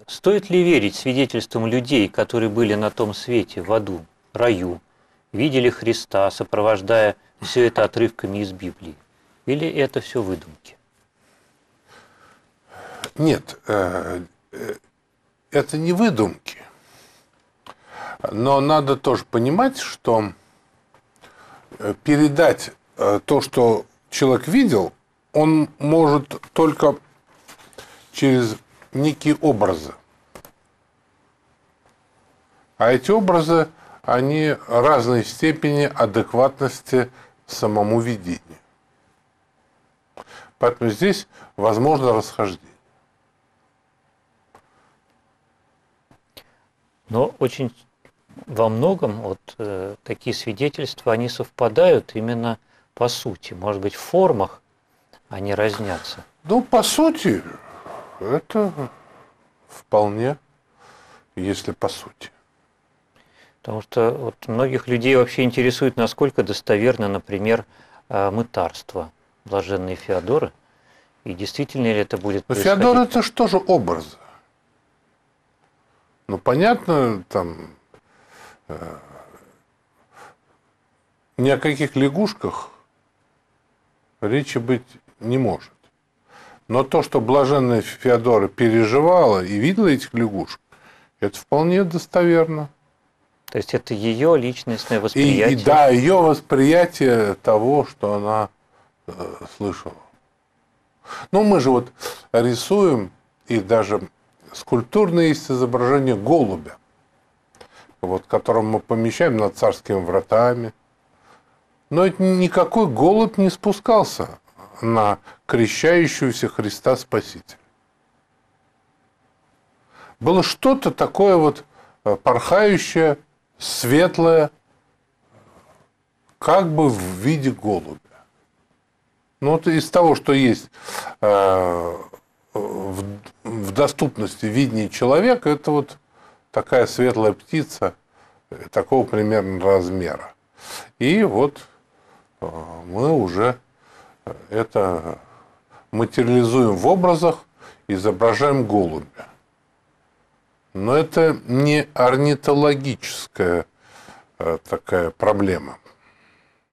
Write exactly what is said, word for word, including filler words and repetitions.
стоит ли верить свидетельствам людей, которые были на том свете, в аду, раю, видели Христа, сопровождая все это отрывками из Библии? Или это все выдумки? Нет, это не выдумки. Но надо тоже понимать, что передать то, что человек видел, он может только через некие образы. А эти образы, они разной степени адекватности самому видению. Поэтому здесь возможно расхождение. Но очень во многом вот э, такие свидетельства, они совпадают именно по сути. Может быть, в формах они разнятся. Ну, по сути, это вполне, если по сути. Потому что вот многих людей вообще интересует, насколько достоверно, например, мытарство блаженной Феодоры, и действительно ли это будет Но происходить. Феодора — это что же образы? Ну, понятно, там э, ни о каких лягушках речи быть не может. Но то, что блаженная Феодора переживала и видела этих лягушек, это вполне достоверно. То есть это ее личностное восприятие. И, и да, ее восприятие того, что она э, слышала. Ну, мы же вот рисуем, и даже скульптурное есть изображение голубя, вот, которое мы помещаем над царскими вратами. Но это никакой голубь не спускался на крещающегося Христа Спасителя. Было что-то такое вот порхающее, светлое, как бы в виде голубя. Ну, вот из того, что есть э, в, в доступности видения человека, это вот такая светлая птица такого примерно размера. И вот э, мы уже это материализуем в образах, изображаем голубя. Но это не орнитологическая э, такая проблема.